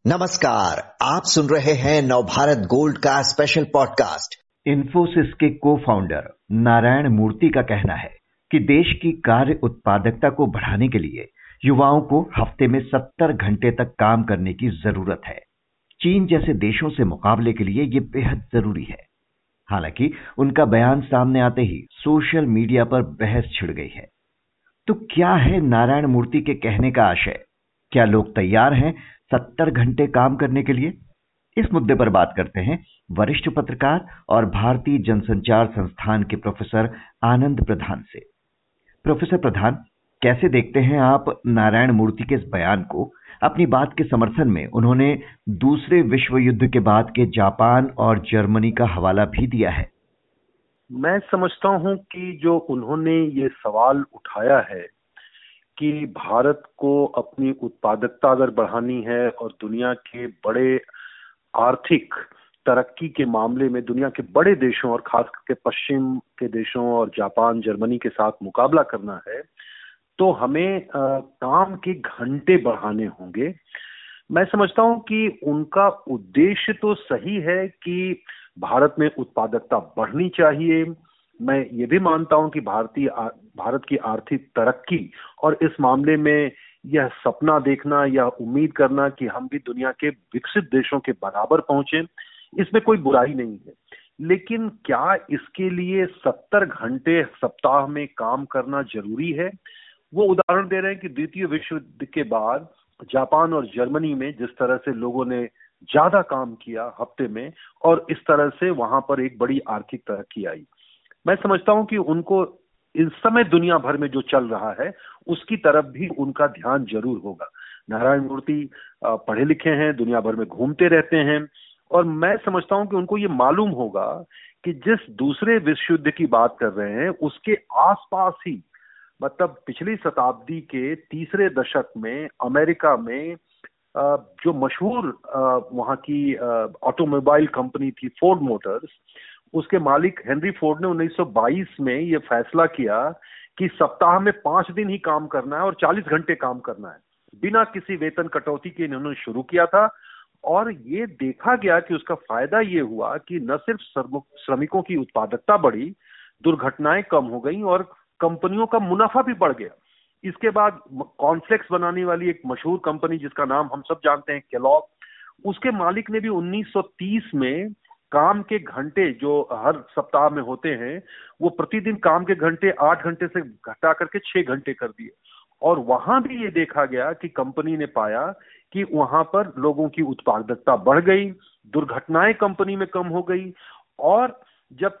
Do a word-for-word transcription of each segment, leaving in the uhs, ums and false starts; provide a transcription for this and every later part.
नमस्कार, आप सुन रहे हैं नवभारत गोल्ड का स्पेशल पॉडकास्ट। इन्फोसिस के को फाउंडर नारायण मूर्ति का कहना है कि देश की कार्य उत्पादकता को बढ़ाने के लिए युवाओं को हफ्ते में सत्तर घंटे तक काम करने की जरूरत है। चीन जैसे देशों से मुकाबले के लिए ये बेहद जरूरी है। हालांकि उनका बयान सामने आते ही सोशल मीडिया पर बहस छिड़ गई है। तो क्या है नारायण मूर्ति के कहने का आशय? क्या लोग तैयार हैं सत्तर घंटे काम करने के लिए? इस मुद्दे पर बात करते हैं वरिष्ठ पत्रकार और भारतीय जनसंचार संस्थान के प्रोफेसर आनंद प्रधान से। प्रोफेसर प्रधान, कैसे देखते हैं आप नारायण मूर्ति के इस बयान को? अपनी बात के समर्थन में उन्होंने दूसरे विश्व युद्ध के बाद के जापान और जर्मनी का हवाला भी दिया है। मैं समझता हूं कि जो उन्होंने ये सवाल उठाया है कि भारत को अपनी उत्पादकता अगर बढ़ानी है और दुनिया के बड़े आर्थिक तरक्की के मामले में दुनिया के बड़े देशों और खास करके पश्चिम के देशों और जापान, जर्मनी के साथ मुकाबला करना है, तो हमें आ, काम के घंटे बढ़ाने होंगे। मैं समझता हूं कि उनका उद्देश्य तो सही है कि भारत में उत्पादकता बढ़नी चाहिए। मैं ये भी मानता हूं कि भारतीय भारत की आर्थिक तरक्की और इस मामले में यह सपना देखना या उम्मीद करना कि हम भी दुनिया के विकसित देशों के बराबर पहुंचे, इसमें कोई बुराई नहीं है। लेकिन क्या इसके लिए सत्तर घंटे सप्ताह में काम करना जरूरी है? वो उदाहरण दे रहे हैं कि द्वितीय विश्व युद्ध के बाद जापान और जर्मनी में जिस तरह से लोगों ने ज्यादा काम किया हफ्ते में, और इस तरह से वहां पर एक बड़ी आर्थिक तरक्की आई। मैं समझता हूं कि उनको इस समय दुनिया भर में जो चल रहा है उसकी तरफ भी उनका ध्यान जरूर होगा। नारायण मूर्ति पढ़े लिखे हैं, दुनिया भर में घूमते रहते हैं, और मैं समझता हूं कि उनको ये मालूम होगा कि जिस दूसरे विश्व युद्ध की बात कर रहे हैं उसके आसपास ही, मतलब पिछली शताब्दी के तीसरे दशक में अमेरिका में जो मशहूर वहां की ऑटोमोबाइल कंपनी थी फोर्ड मोटर्स, उसके मालिक हेनरी फोर्ड ने उन्नीस सौ बाईस में यह फैसला किया कि सप्ताह में पांच दिन ही काम करना है और चालीस घंटे काम करना है। बिना किसी वेतन कटौती के इन्होंने शुरू किया था, और ये देखा गया कि उसका फायदा ये हुआ कि न सिर्फ श्रमिकों की उत्पादकता बढ़ी, दुर्घटनाएं कम हो गई और कंपनियों का मुनाफा भी बढ़ गया। इसके बाद कॉर्नफ्लेक्स बनाने वाली एक मशहूर कंपनी जिसका नाम हम सब जानते हैं, केलॉग, उसके मालिक ने भी उन्नीस सौ तीस में काम के घंटे जो हर सप्ताह में होते हैं वो प्रतिदिन काम के घंटे आठ घंटे से घटा करके छह घंटे कर दिए। और वहां भी ये देखा गया कि कंपनी ने पाया कि वहां पर लोगों की उत्पादकता बढ़ गई, दुर्घटनाएं कंपनी में कम हो गई, और जब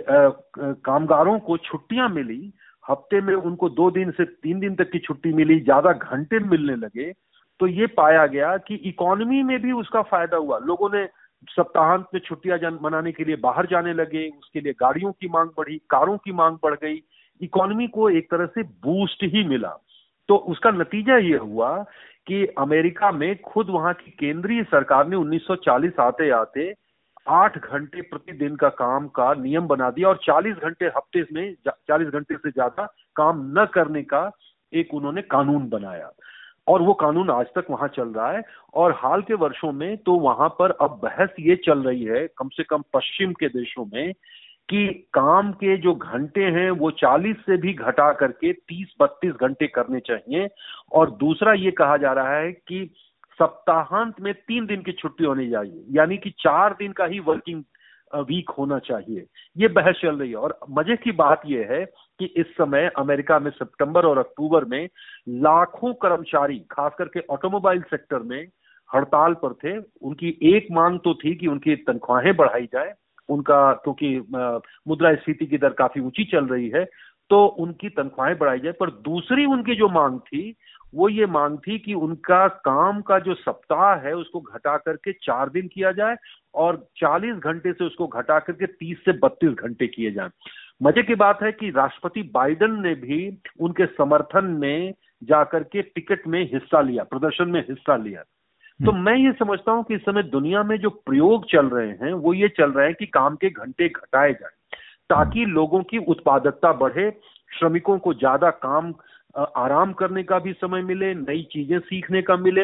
कामगारों को छुट्टियां मिली, हफ्ते में उनको दो दिन से तीन दिन तक की छुट्टी मिली, ज्यादा घंटे मिलने लगे, तो ये पाया गया कि इकोनॉमी में भी उसका फायदा हुआ। लोगों ने सप्ताहांत में छुट्टियां मनाने के लिए बाहर जाने लगे, उसके लिए गाड़ियों की मांग बढ़ी, कारों की मांग बढ़ गई, इकोनॉमी को एक तरह से बूस्ट ही मिला। तो उसका नतीजा ये हुआ कि अमेरिका में खुद वहां की केंद्रीय सरकार ने उन्नीस सौ चालीस आते आते आठ घंटे प्रतिदिन का काम का नियम बना दिया, और चालीस घंटे हफ्ते में चालीस घंटे से ज्यादा काम न करने का एक उन्होंने कानून बनाया, और वो कानून आज तक वहां चल रहा है। और हाल के वर्षों में तो वहां पर अब बहस ये चल रही है, कम से कम पश्चिम के देशों में, कि काम के जो घंटे हैं वो चालीस से भी घटा करके तीस बत्तीस घंटे करने चाहिए। और दूसरा ये कहा जा रहा है कि सप्ताहांत में तीन दिन की छुट्टी होनी चाहिए, यानी कि चार दिन का ही वर्किंग वीक होना चाहिए। ये बहस चल रही है। और मजे की बात यह है कि इस समय अमेरिका में सितंबर और अक्टूबर में लाखों कर्मचारी खास करके ऑटोमोबाइल सेक्टर में हड़ताल पर थे। उनकी एक मांग तो थी कि उनकी तनख्वाहें बढ़ाई जाए, उनका क्योंकि मुद्रास्फीति की दर काफी ऊंची चल रही है, तो उनकी तनख्वाहें बढ़ाई जाए। पर दूसरी उनकी जो मांग थी वो ये मांग थी कि उनका काम का जो सप्ताह है उसको घटा करके चार दिन किया जाए और चालीस घंटे से उसको घटा करके तीस से बत्तीस घंटे किए जाएं। मजे की बात है कि राष्ट्रपति बाइडेन ने भी उनके समर्थन में जाकर के टिकट में हिस्सा लिया, प्रदर्शन में हिस्सा लिया। तो मैं ये समझता हूं कि इस समय दुनिया में जो प्रयोग चल रहे हैं वो ये चल रहे हैं कि काम के घंटे घटाए जाए ताकि लोगों की उत्पादकता बढ़े, श्रमिकों को ज्यादा काम आराम करने का भी समय मिले, नई चीजें सीखने का मिले,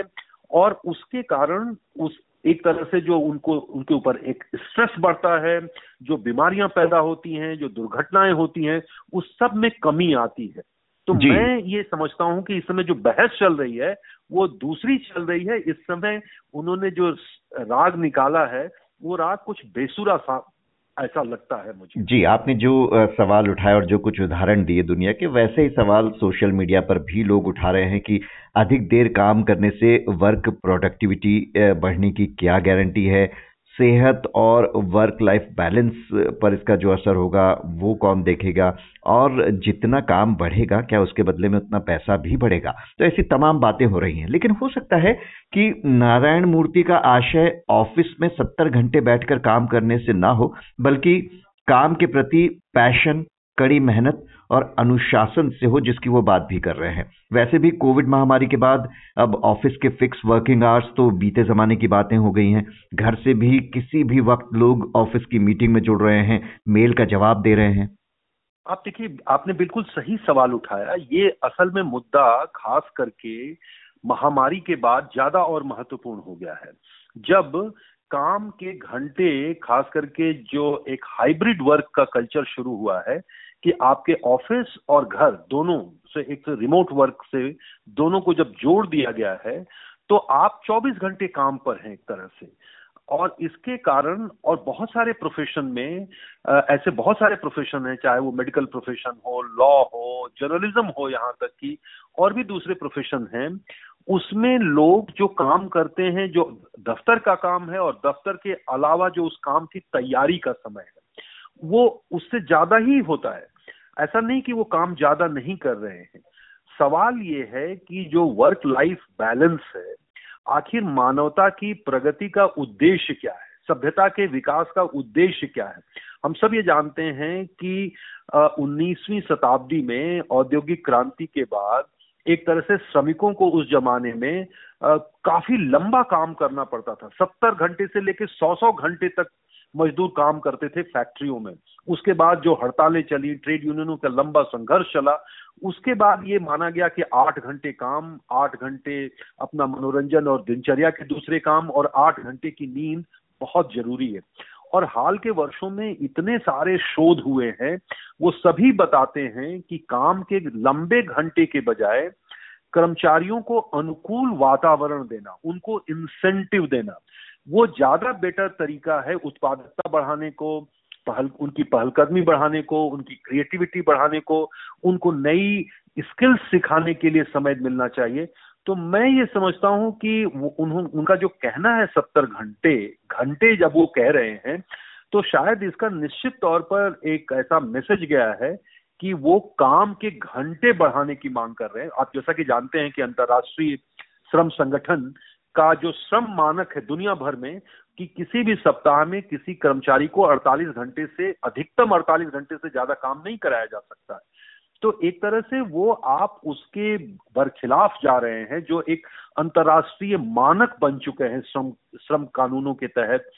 और उसके कारण उस एक तरह से जो उनको उनके ऊपर एक स्ट्रेस बढ़ता है, जो बीमारियां पैदा होती हैं, जो दुर्घटनाएं होती हैं, उस सब में कमी आती है। तो मैं ये समझता हूं कि इस समय जो बहस चल रही है वो दूसरी चल रही है। इस समय उन्होंने जो राग निकाला है वो राग कुछ बेसुरा सा ऐसा लगता है मुझे। जी, आपने जो सवाल उठाए और जो कुछ उदाहरण दिए दुनिया के, वैसे ही सवाल सोशल मीडिया पर भी लोग उठा रहे हैं कि अधिक देर काम करने से वर्क प्रोडक्टिविटी बढ़ने की क्या गारंटी है, सेहत और वर्क लाइफ बैलेंस पर इसका जो असर होगा वो कौन देखेगा, और जितना काम बढ़ेगा क्या उसके बदले में उतना पैसा भी बढ़ेगा। तो ऐसी तमाम बातें हो रही हैं। लेकिन हो सकता है कि नारायण मूर्ति का आशय ऑफिस में सत्तर घंटे बैठकर काम करने से ना हो, बल्कि काम के प्रति पैशन, कड़ी मेहनत और अनुशासन से हो, जिसकी वो बात भी कर रहे हैं। वैसे भी कोविड महामारी के बाद अब ऑफिस के फिक्स वर्किंग आवर्स तो बीते जमाने की बातें हो गई हैं। घर से भी किसी भी वक्त लोग ऑफिस की मीटिंग में जुड़ रहे हैं, मेल का जवाब दे रहे हैं। आप देखिए, आपने बिल्कुल सही सवाल उठाया। ये असल में मुद्दा खास करके महामारी के बाद ज्यादा और महत्वपूर्ण हो गया है, जब काम के घंटे, खास करके जो एक हाइब्रिड वर्क का कल्चर शुरू हुआ है कि आपके ऑफिस और घर दोनों से, एक रिमोट वर्क से, दोनों को जब जोड़ दिया गया है तो आप चौबीस घंटे काम पर हैं एक तरह से। और इसके कारण, और बहुत सारे प्रोफेशन में ऐसे बहुत सारे प्रोफेशन हैं, चाहे वो मेडिकल प्रोफेशन हो, लॉ हो, जर्नलिज्म हो, यहाँ तक कि और भी दूसरे प्रोफेशन हैं, उसमें लोग जो काम करते हैं, जो दफ्तर का काम है और दफ्तर के अलावा जो उस काम की तैयारी का समय है, वो उससे ज्यादा ही होता है। ऐसा नहीं कि वो काम ज्यादा नहीं कर रहे हैं। सवाल ये है कि जो वर्क लाइफ बैलेंस है, आखिर मानवता की प्रगति का उद्देश्य क्या है, सभ्यता के विकास का उद्देश्य क्या है। हम सब ये जानते हैं कि उन्नीसवीं शताब्दी में औद्योगिक क्रांति के बाद एक तरह से श्रमिकों को उस जमाने में आ, काफी लंबा काम करना पड़ता था। सत्तर घंटे से लेकर सौ सौ घंटे तक मजदूर काम करते थे फैक्ट्रियों में। उसके बाद जो हड़तालें चली, ट्रेड यूनियनों का लंबा संघर्ष चला, उसके बाद ये माना गया कि आठ घंटे काम, आठ घंटे अपना मनोरंजन और दिनचर्या के दूसरे काम, और आठ घंटे की नींद बहुत जरूरी है। और हाल के वर्षों में इतने सारे शोध हुए हैं, वो सभी बताते हैं कि काम के लंबे घंटे के बजाय कर्मचारियों को अनुकूल वातावरण देना, उनको इंसेंटिव देना, वो ज्यादा बेटर तरीका है उत्पादकता बढ़ाने को, पहल उनकी पहलकदमी बढ़ाने को, उनकी क्रिएटिविटी बढ़ाने को, उनको नई स्किल्स सिखाने के लिए समय मिलना चाहिए। तो मैं ये समझता हूं कि उन्हों उनका जो कहना है सत्तर घंटे घंटे जब वो कह रहे हैं, तो शायद इसका निश्चित तौर पर एक ऐसा मैसेज गया है कि वो काम के घंटे बढ़ाने की मांग कर रहे हैं। आप जैसा कि जानते हैं कि अंतर्राष्ट्रीय श्रम संगठन का जो श्रम मानक है दुनिया भर में, कि किसी भी सप्ताह में किसी कर्मचारी को अड़तालीस घंटे से, अधिकतम अड़तालीस घंटे से ज्यादा काम नहीं कराया जा सकता है। तो एक तरह से वो आप उसके बरखिलाफ जा रहे हैं, जो एक अंतर्राष्ट्रीय मानक बन चुके हैं श्रम श्रम कानूनों के तहत।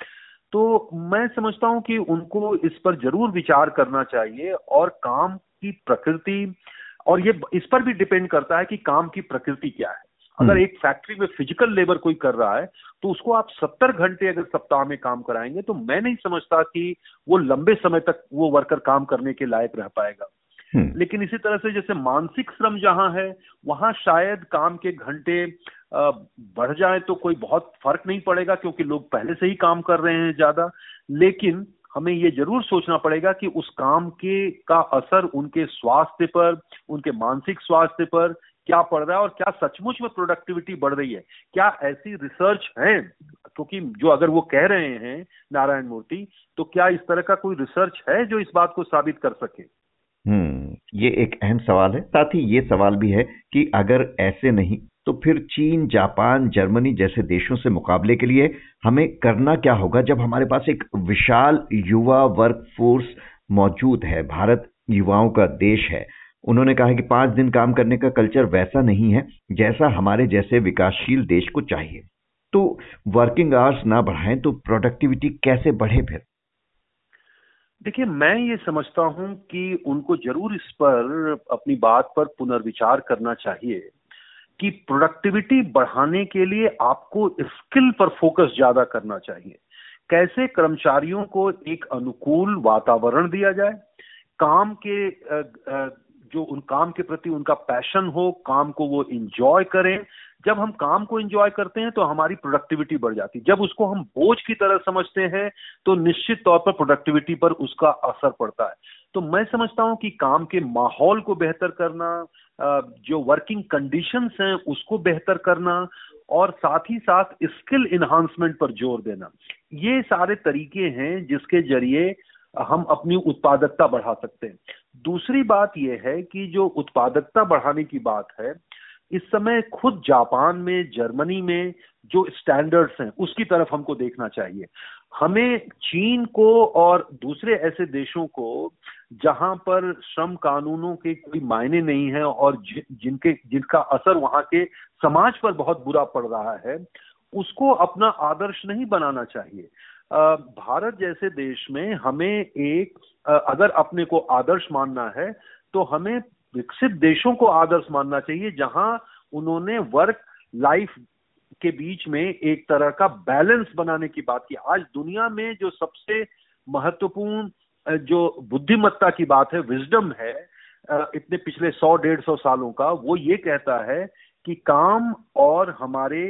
तो मैं समझता हूं कि उनको इस पर जरूर विचार करना चाहिए, और काम की प्रकृति, और ये इस पर भी डिपेंड करता है कि काम की प्रकृति क्या है। अगर एक फैक्ट्री में फिजिकल लेबर कोई कर रहा है तो उसको आप सत्तर घंटे अगर सप्ताह में काम कराएंगे, तो मैं नहीं समझता कि वो लंबे समय तक वो वर्कर काम करने के लायक रह पाएगा। लेकिन इसी तरह से जैसे मानसिक श्रम जहां है, वहां शायद काम के घंटे बढ़ जाए तो कोई बहुत फर्क नहीं पड़ेगा, क्योंकि लोग पहले से ही काम कर रहे हैं ज्यादा। लेकिन हमें ये जरूर सोचना पड़ेगा कि उस काम के का असर उनके स्वास्थ्य पर, उनके मानसिक स्वास्थ्य पर क्या पड़ रहा है, और क्या सचमुच में प्रोडक्टिविटी बढ़ रही है। क्या ऐसी रिसर्च है, क्योंकि जो अगर वो कह रहे हैं नारायण मूर्ति, तो क्या इस तरह का कोई रिसर्च है जो इस बात को साबित कर सके। हम्म ये एक अहम सवाल है। साथ ही ये सवाल भी है कि अगर ऐसे नहीं तो फिर चीन, जापान, जर्मनी जैसे देशों से मुकाबले के लिए हमें करना क्या होगा, जब हमारे पास एक विशाल युवा वर्क फोर्स मौजूद है। भारत युवाओं का देश है। उन्होंने कहा कि पांच दिन काम करने का कल्चर वैसा नहीं है जैसा हमारे जैसे विकासशील देश को चाहिए। तो वर्किंग आवर्स ना बढ़ाएं तो प्रोडक्टिविटी कैसे बढ़े फिर? देखिए, मैं ये समझता हूं कि उनको जरूर इस पर, अपनी बात पर पुनर्विचार करना चाहिए कि प्रोडक्टिविटी बढ़ाने के लिए आपको स्किल पर फोकस ज्यादा करना चाहिए। कैसे कर्मचारियों को एक अनुकूल वातावरण दिया जाए, काम के जो उन काम के प्रति उनका पैशन हो, काम को वो एंजॉय करें। जब हम काम को एंजॉय करते हैं तो हमारी प्रोडक्टिविटी बढ़ जाती है। जब उसको हम बोझ की तरह समझते हैं तो निश्चित तौर पर प्रोडक्टिविटी पर उसका असर पड़ता है। तो मैं समझता हूं कि काम के माहौल को बेहतर करना, जो वर्किंग कंडीशंस हैं उसको बेहतर करना, और साथ ही साथ स्किल इन्हांसमेंट पर जोर देना, ये सारे तरीके हैं जिसके जरिए हम अपनी उत्पादकता बढ़ा सकते हैं। दूसरी बात यह है कि जो उत्पादकता बढ़ाने की बात है, इस समय खुद जापान में, जर्मनी में जो स्टैंडर्ड्स हैं उसकी तरफ हमको देखना चाहिए। हमें चीन को और दूसरे ऐसे देशों को जहां पर श्रम कानूनों के कोई मायने नहीं है और जि, जिनके जिनका असर वहां के समाज पर बहुत बुरा पड़ रहा है, उसको अपना आदर्श नहीं बनाना चाहिए। भारत जैसे देश में हमें एक अगर अपने को आदर्श मानना है तो हमें विकसित देशों को आदर्श मानना चाहिए, जहां उन्होंने वर्क लाइफ के बीच में एक तरह का बैलेंस बनाने की बात की। आज दुनिया में जो सबसे महत्वपूर्ण जो बुद्धिमत्ता की बात है, विजडम है, इतने पिछले सौ डेढ़ सौ सालों का, वो ये कहता है कि काम और हमारे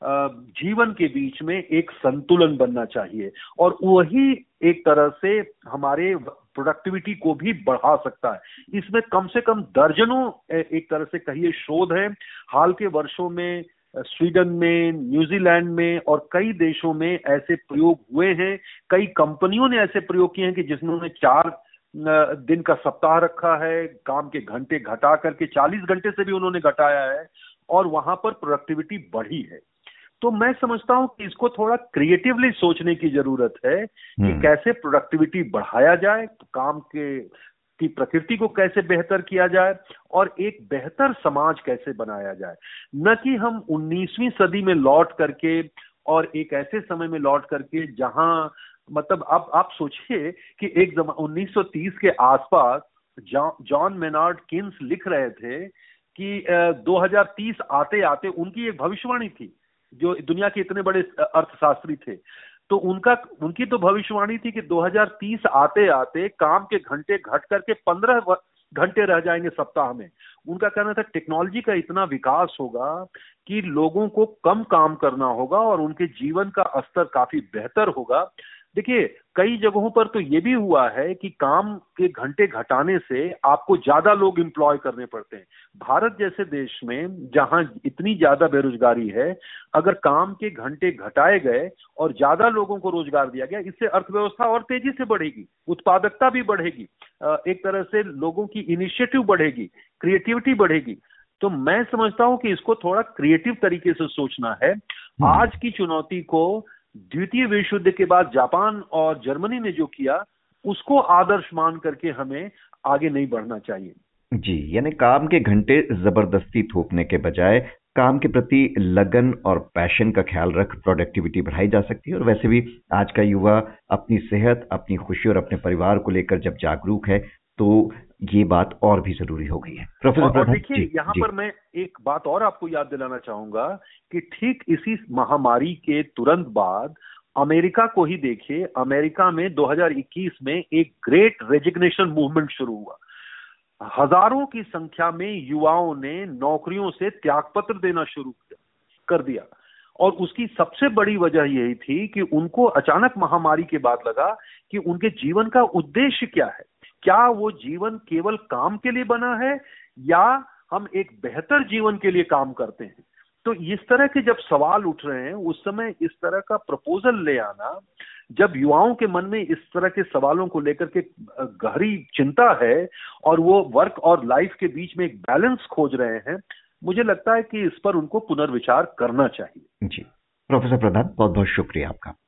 जीवन के बीच में एक संतुलन बनना चाहिए, और वही एक तरह से हमारे प्रोडक्टिविटी को भी बढ़ा सकता है। इसमें कम से कम दर्जनों एक तरह से कहिए शोध है। हाल के वर्षों में स्वीडन में, न्यूजीलैंड में और कई देशों में ऐसे प्रयोग हुए हैं। कई कंपनियों ने ऐसे प्रयोग किए हैं कि जिन्होंने चार दिन का सप्ताह रखा है, काम के घंटे घटा करके चालीस घंटे से भी उन्होंने घटाया है, और वहां पर प्रोडक्टिविटी बढ़ी है। तो मैं समझता हूं कि इसको थोड़ा क्रिएटिवली सोचने की जरूरत है कि कैसे प्रोडक्टिविटी बढ़ाया जाए, काम के की प्रकृति को कैसे बेहतर किया जाए, और एक बेहतर समाज कैसे बनाया जाए। न कि हम उन्नीसवीं सदी में लौट करके और एक ऐसे समय में लौट करके जहां मतलब आप आप सोचिए कि एक जमा उन्नीस सौ तीस के आसपास जॉन मेनार्ड किन्स लिख रहे थे कि दो हज़ार तीस आते आते, उनकी एक भविष्यवाणी थी, जो दुनिया के इतने बड़े अर्थशास्त्री थे, तो उनका उनकी तो भविष्यवाणी थी कि दो हज़ार तीस आते आते काम के घंटे घट करके पंद्रह घंटे रह जाएंगे सप्ताह में। उनका कहना था टेक्नोलॉजी का इतना विकास होगा कि लोगों को कम काम करना होगा और उनके जीवन का स्तर काफी बेहतर होगा। देखिए, कई जगहों पर तो ये भी हुआ है कि काम के घंटे घटाने से आपको ज्यादा लोग एम्प्लॉय करने पड़ते हैं। भारत जैसे देश में जहां इतनी ज्यादा बेरोजगारी है, अगर काम के घंटे घटाए गए और ज्यादा लोगों को रोजगार दिया गया, इससे अर्थव्यवस्था और तेजी से बढ़ेगी, उत्पादकता भी बढ़ेगी, एक तरह से लोगों की इनिशिएटिव बढ़ेगी, क्रिएटिविटी बढ़ेगी। तो मैं समझता हूं कि इसको थोड़ा क्रिएटिव तरीके से सोचना है। आज की चुनौती को द्वितीय विश्व युद्ध के बाद जापान और जर्मनी ने जो किया, उसको आदर्श मान करके हमें आगे नहीं बढ़ना चाहिए। जी, यानी काम के घंटे जबरदस्ती थोपने के बजाय काम के प्रति लगन और पैशन का ख्याल रख प्रोडक्टिविटी बढ़ाई जा सकती है। और वैसे भी आज का युवा अपनी सेहत, अपनी खुशी और अपने परिवार को लेकर जब जागरूक है तो ये बात और भी जरूरी हो गई है। प्रोफेसर और देखिए, यहाँ पर मैं एक बात और आपको याद दिलाना चाहूंगा कि ठीक इसी महामारी के तुरंत बाद अमेरिका को ही देखिए। अमेरिका में दो हज़ार इक्कीस में एक ग्रेट रेजिग्नेशन मूवमेंट शुरू हुआ। हजारों की संख्या में युवाओं ने नौकरियों से त्यागपत्र देना शुरू कर दिया, और उसकी सबसे बड़ी वजह यही थी कि उनको अचानक महामारी के बाद लगा कि उनके जीवन का उद्देश्य क्या है। क्या वो जीवन केवल काम के लिए बना है, या हम एक बेहतर जीवन के लिए काम करते हैं? तो इस तरह के जब सवाल उठ रहे हैं, उस समय इस तरह का प्रपोजल ले आना, जब युवाओं के मन में इस तरह के सवालों को लेकर के गहरी चिंता है और वो वर्क और लाइफ के बीच में एक बैलेंस खोज रहे हैं, मुझे लगता है कि इस पर उनको पुनर्विचार करना चाहिए। जी, प्रोफेसर प्रधान, बहुत बहुत शुक्रिया आपका।